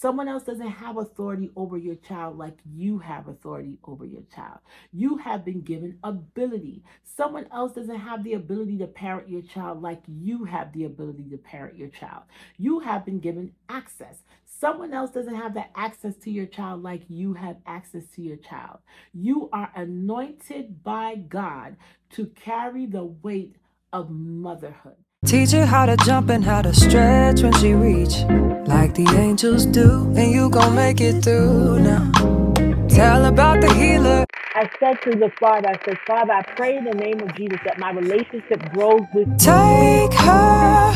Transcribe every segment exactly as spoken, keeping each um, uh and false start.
Someone else doesn't have authority over your child like you have authority over your child. You have been given ability. Someone else doesn't have the ability to parent your child like you have the ability to parent your child. You have been given access. Someone else doesn't have that access to your child like you have access to your child. You are anointed by God to carry the weight of motherhood. Teach her how to jump and how to stretch when she reach, like the angels do, and you gon' make it through now. Tell about the healer. I said to the Father, I said, Father, I pray in the name of Jesus that my relationship grows with you. Take her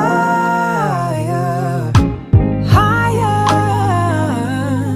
higher, higher.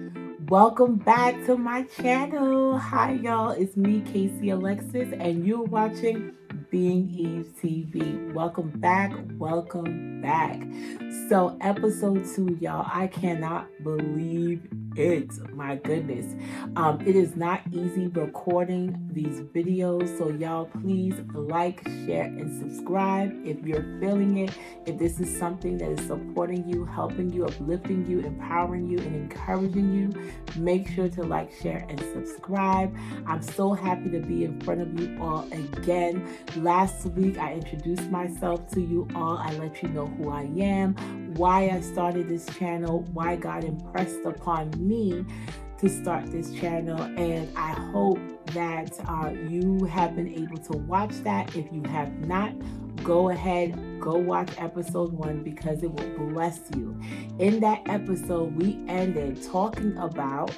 Welcome back to my channel. Hi, y'all. It's me, Casey Alexis, and you're watching Being Eve T V. Welcome back. Welcome back. So, episode two, y'all. I cannot believe it. My goodness. Um, it is not easy recording these videos. So, y'all, please like, share, and subscribe if you're feeling it. If this is something that is supporting you, helping you, uplifting you, empowering you, and encouraging you, make sure to like, share, and subscribe. I'm so happy to be in front of you all again. Last week, I introduced myself to you all. I let you know who I am, why I started this channel, why God impressed upon me to start this channel, and I hope that uh, you have been able to watch that. If you have not, go ahead, go watch episode one because it will bless you. In that episode, we ended talking about,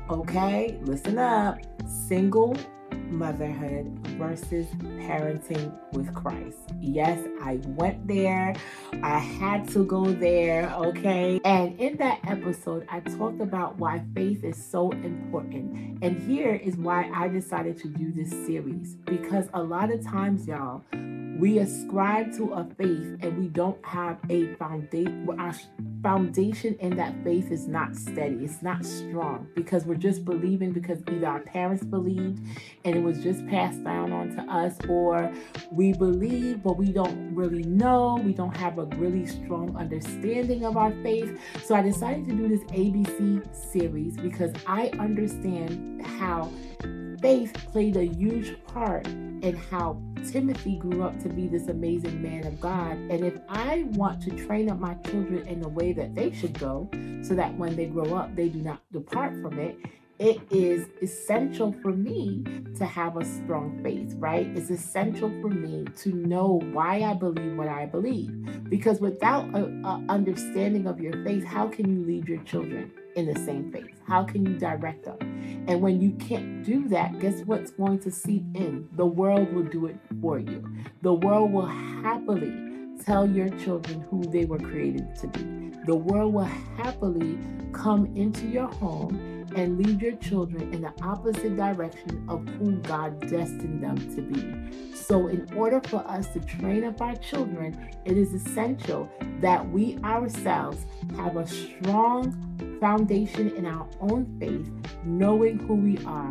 okay, listen up, single motherhood versus parenting with Christ. Yes, I went there. I had to go there, okay? And in that episode, I talked about why faith is so important. And here is why I decided to do this series. Because a lot of times, y'all, we ascribe to a faith and we don't have a foundation. Our foundation in that faith is not steady. It's not strong because we're just believing because either our parents believed and it was just passed down on to us, or we believe but we don't really know. We don't have a really strong understanding of our faith. So I decided to do this A B C series because I understand how faith played a huge part in how Timothy grew up to be this amazing man of God. And if I want to train up my children in the way that they should go, so that when they grow up, they do not depart from it, it is essential for me to have a strong faith, right? It's essential for me to know why I believe what I believe. Because without an understanding of your faith, how can you lead your children in the same faith? How can you direct them? And when you can't do that, guess what's going to seep in? The world will do it for you. The world will happily tell your children who they were created to be. The world will happily come into your home and lead your children in the opposite direction of who God destined them to be. So in order for us to train up our children, it is essential that we ourselves have a strong foundation in our own faith, knowing who we are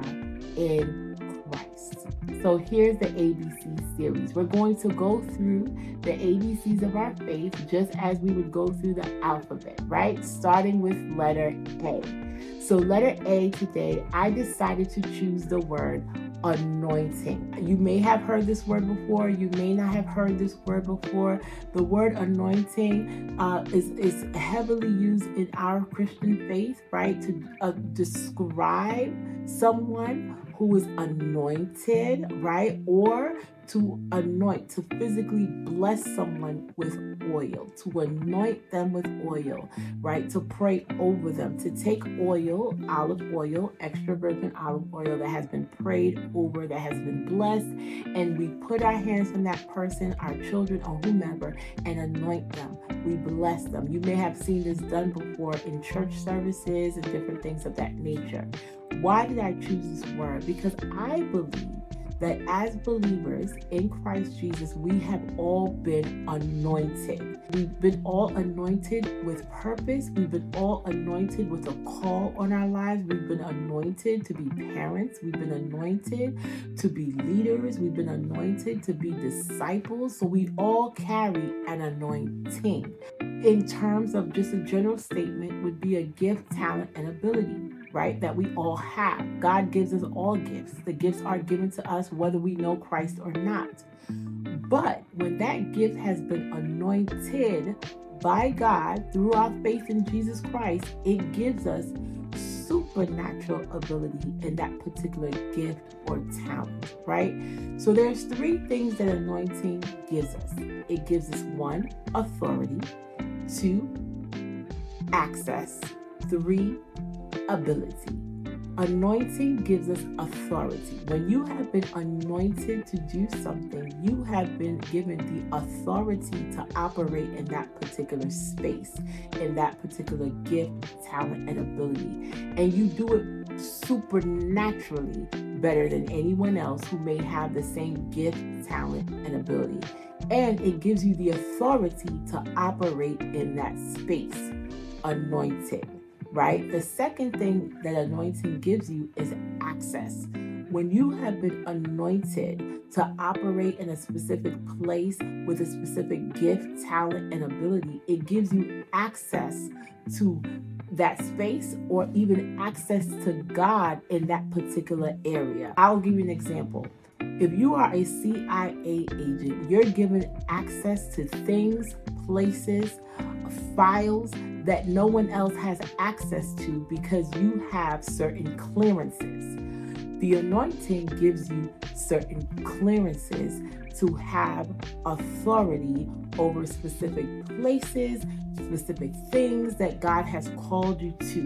in Christ. So here's the A B C series. We're going to go through the A B Cs of our faith just as we would go through the alphabet, right? Starting with letter A. So letter A today, I decided to choose the word anointing. You may have heard this word before. You may not have heard this word before. The word anointing uh, is, is heavily used in our Christian faith, right? To uh, describe someone who is anointed, right? Or to anoint, to physically bless someone with oil, to anoint them with oil, right? To pray over them, to take oil, olive oil, extra virgin olive oil that has been prayed over, that has been blessed, and we put our hands on that person, our children or whomever, and anoint them. We bless them. You may have seen this done before in church services and different things of that nature. Why did I choose this word? Because I believe that as believers in Christ Jesus, we have all been anointed. We've been all anointed with purpose. We've been all anointed with a call on our lives. We've been anointed to be parents. We've been anointed to be leaders. We've been anointed to be disciples. So we all carry an anointing. In terms of just a general statement, would be a gift, talent, and ability, right? That we all have. God gives us all gifts. The gifts are given to us whether we know Christ or not. But when that gift has been anointed by God through our faith in Jesus Christ, it gives us supernatural ability in that particular gift or talent, right? So there's three things that anointing gives us. It gives us one, authority, two, access, three, ability. Anointing gives us authority. When you have been anointed to do something, you have been given the authority to operate in that particular space, in that particular gift, talent, and ability. And you do it supernaturally better than anyone else who may have the same gift, talent, and ability. And it gives you the authority to operate in that space, anointed. Right? The second thing that anointing gives you is access. When you have been anointed to operate in a specific place with a specific gift, talent, and ability, it gives you access to that space or even access to God in that particular area. I'll give you an example. If you are a C I A agent, you're given access to things, places, files that no one else has access to because you have certain clearances. The anointing gives you certain clearances to have authority over specific places, specific things that God has called you to.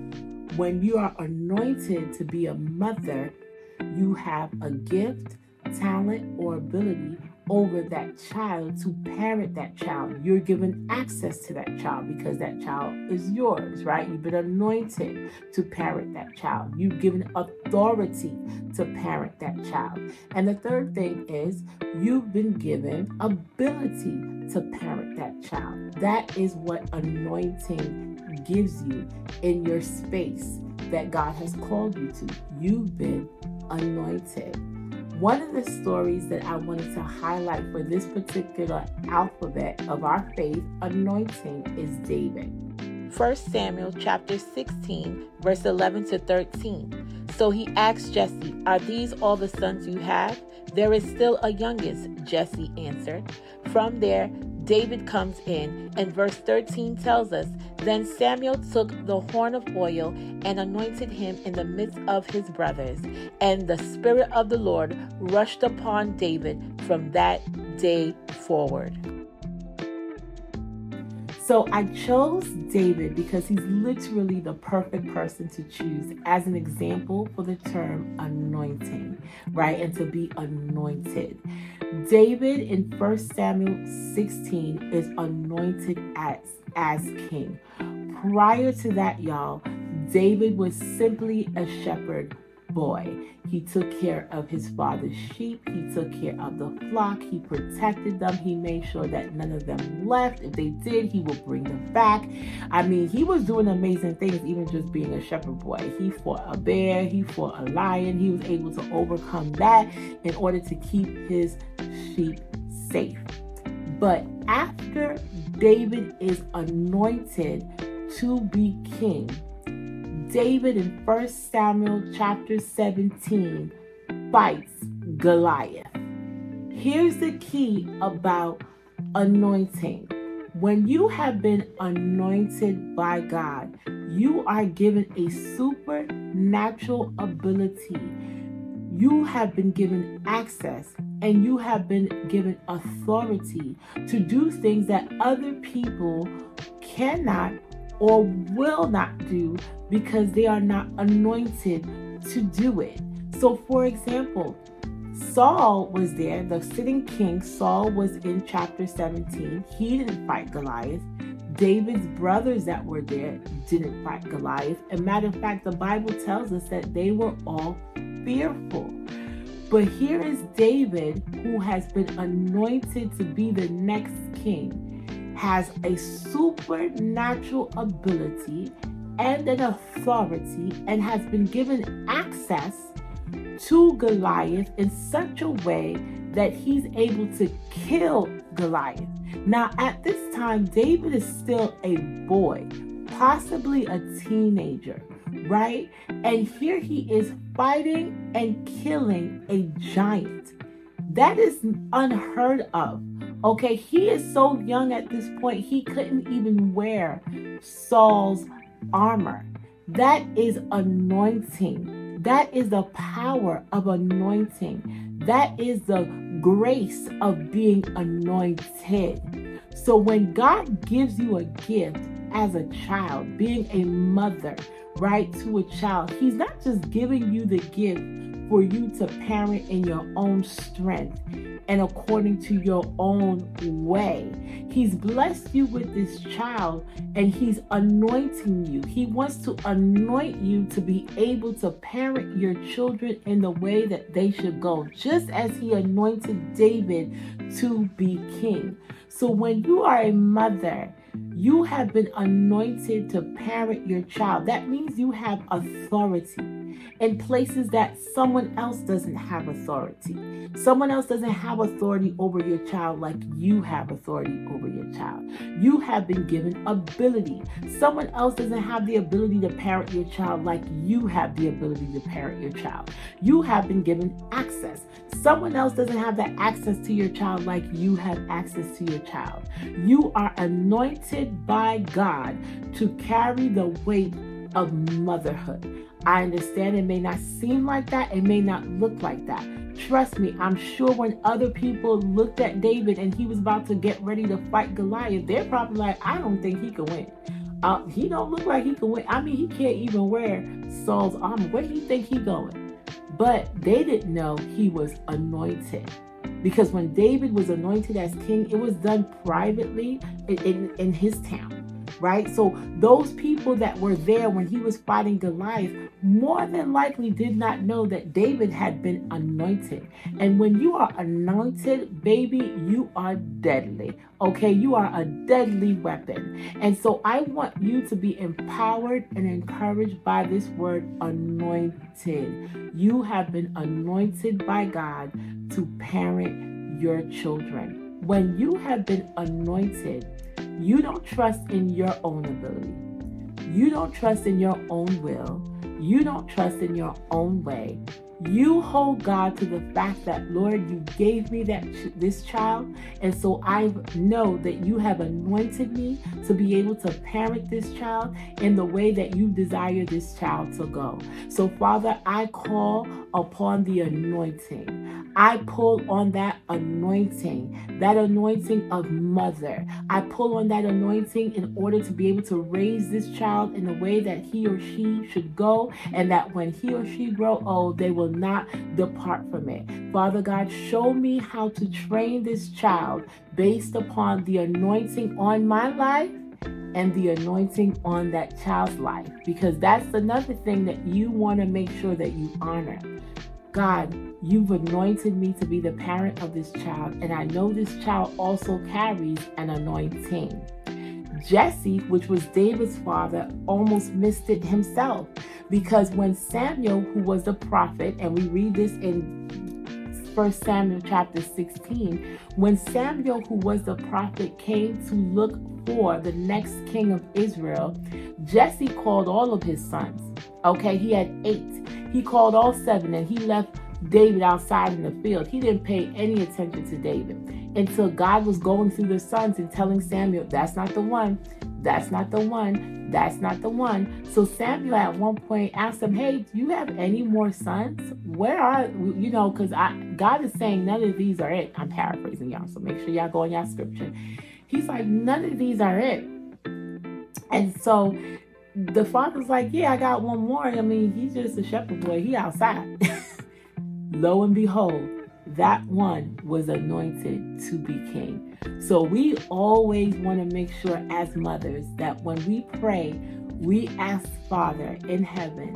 When you are anointed to be a mother, you have a gift, talent, or ability over that child to parent that child. You're given access to that child because that child is yours, right? You've been anointed to parent that child. You've given authority to parent that child. And the third thing is you've been given ability to parent that child. That is what anointing gives you in your space that God has called you to. You've been anointed. One of the stories that I wanted to highlight for this particular alphabet of our faith, anointing, is David. First Samuel chapter sixteen, verse eleven to thirteen. So he asked Jesse, "Are these all the sons you have?" "There is still a youngest," Jesse answered. From there, David comes in, and verse thirteen tells us, "Then Samuel took the horn of oil and anointed him in the midst of his brothers, and the Spirit of the Lord rushed upon David from that day forward." So I chose David because he's literally the perfect person to choose as an example for the term anointing, right? And to be anointed. David in First Samuel sixteen is anointed as, as king. Prior to that, y'all, David was simply a shepherd boy. He took care of his father's sheep. He took care of the flock. He protected them. He made sure that none of them left. If they did, he would bring them back. I mean, he was doing amazing things, even just being a shepherd boy. He fought a bear. He fought a lion. He was able to overcome that in order to keep his sheep safe. But after David is anointed to be king, David in First Samuel chapter seventeen fights Goliath. Here's the key about anointing. When you have been anointed by God, you are given a supernatural ability. You have been given access and you have been given authority to do things that other people cannot or will not do because they are not anointed to do it. So for example, Saul was there, the sitting king. Saul was in chapter seventeen. He didn't fight Goliath. David's brothers that were there didn't fight Goliath. As a matter of fact, the Bible tells us that they were all fearful. But here is David, who has been anointed to be the next king, has a supernatural ability and an authority, and has been given access to Goliath in such a way that he's able to kill Goliath. Now, at this time, David is still a boy, possibly a teenager, right? And here he is fighting and killing a giant. That is unheard of. Okay, he is so young at this point, he couldn't even wear Saul's armor. That is anointing. That is the power of anointing. That is the grace of being anointed. So when God gives you a gift as a child, being a mother, right, to a child, he's not just giving you the gift for you to parent in your own strength and according to your own way. He's blessed you with this child and he's anointing you. He wants to anoint you to be able to parent your children in the way that they should go, just as he anointed David to be king. So when you are a mother, you have been anointed to parent your child. That means you have authority in places that someone else doesn't have authority. Someone else doesn't have authority over your child like you have authority over your child. You have been given ability. Someone else doesn't have the ability to parent your child like you have the ability to parent your child. You have been given access. Someone else doesn't have that access to your child like you have access to your child. You are anointed by God to carry the weight of motherhood. I understand it may not seem like that. It may not look like that. Trust me, I'm sure when other people looked at David and he was about to get ready to fight Goliath, they're probably like, I don't think he can win. Uh, he don't look like he can win. I mean, he can't even wear Saul's armor. Where do you think he going? But they didn't know he was anointed. Because when David was anointed as king, it was done privately in, in, in his town. Right? So those people that were there when he was fighting Goliath more than likely did not know that David had been anointed. And when you are anointed, baby, you are deadly. Okay, you are a deadly weapon. And so I want you to be empowered and encouraged by this word anointed. You have been anointed by God to parent your children. When you have been anointed, you don't trust in your own ability. You don't trust in your own will. You don't trust in your own way. You hold God to the fact that, Lord, you gave me that ch- this child, and so I know that you have anointed me to be able to parent this child in the way that you desire this child to go. So, Father, I call upon the anointing. I pull on that anointing, that anointing of mother. I pull on that anointing in order to be able to raise this child in the way that he or she should go, and that when he or she grow old, they will not depart from it. Father God, show me how to train this child based upon the anointing on my life and the anointing on that child's life, because that's another thing that you want to make sure that you honor. God, you've anointed me to be the parent of this child, and I know this child also carries an anointing. Jesse, which was David's father, almost missed it himself, because when Samuel, who was the prophet, and we read this in First Samuel chapter sixteen, when Samuel, who was the prophet, came to look for the next king of Israel, Jesse called all of his sons. Okay, he had eight. He called all seven, and he left David outside in the field. He didn't pay any attention to David until God was going through the sons and telling Samuel, that's not the one, that's not the one, that's not the one. So Samuel at one point asked him, hey, do you have any more sons? Where are, you know, because I God is saying none of these are it. I'm paraphrasing y'all, so make sure y'all go in y'all scripture. He's like, none of these are it. And so the father's like, yeah, I got one more. I mean, he's just a shepherd boy. He outside. Lo and behold, that one was anointed to be king. So we always want to make sure as mothers that when we pray, we ask Father in heaven,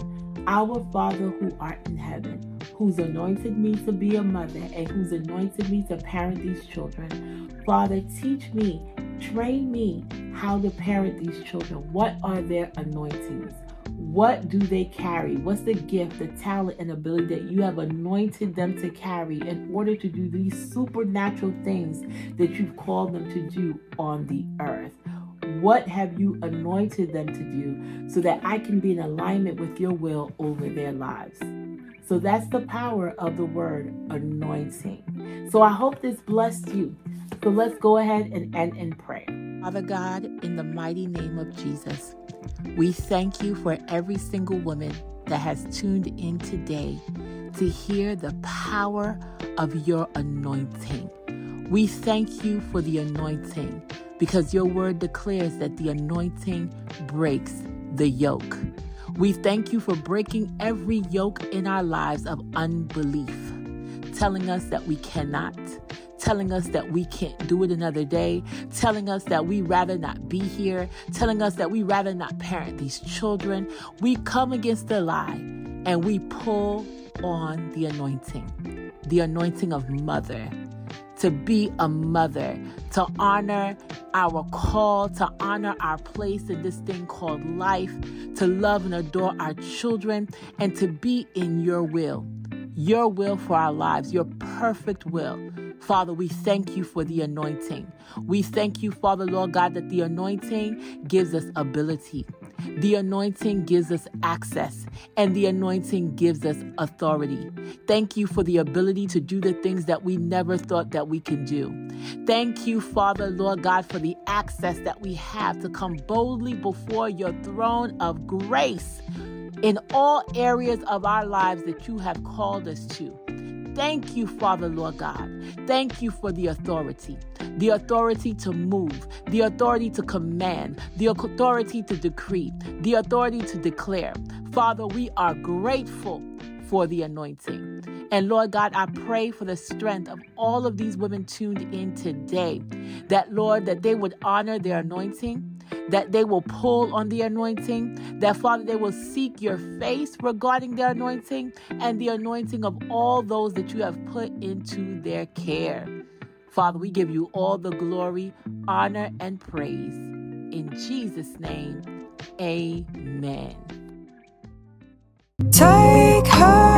Our Father who art in heaven, who's anointed me to be a mother and who's anointed me to parent these children. Father, teach me, train me how to parent these children. What are their anointings? What do they carry? What's the gift, the talent, and ability that you have anointed them to carry in order to do these supernatural things that you've called them to do on the earth? What have you anointed them to do so that I can be in alignment with your will over their lives? So that's the power of the word anointing. So I hope this blessed you. So let's go ahead and end in prayer. Father God, in the mighty name of Jesus, we thank you for every single woman that has tuned in today to hear the power of your anointing. We thank you for the anointing because your word declares that the anointing breaks the yoke. We thank you for breaking every yoke in our lives of unbelief, telling us that we cannot, telling us that we can't do it another day, telling us that we rather not be here, telling us that we rather not parent these children. We come against the lie and we pull on the anointing, the anointing of mother, to be a mother, to honor our call, to honor our place in this thing called life, to love and adore our children, and to be in your will, your will for our lives, your perfect will. Father, we thank you for the anointing. We thank you, Father, Lord God, that the anointing gives us ability. The anointing gives us access, and the anointing gives us authority. Thank you for the ability to do the things that we never thought that we can do. Thank you, Father, Lord God, for the access that we have to come boldly before your throne of grace in all areas of our lives that you have called us to. Thank you, Father, Lord God. Thank you for the authority, the authority to move, the authority to command, the authority to decree, the authority to declare. Father, we are grateful for the anointing. And Lord God, I pray for the strength of all of these women tuned in today, that, Lord, that they would honor their anointing, that they will pull on the anointing, that, Father, they will seek your face regarding their anointing and the anointing of all those that you have put into their care. Father, we give you all the glory, honor, and praise. In Jesus' name, amen. Take her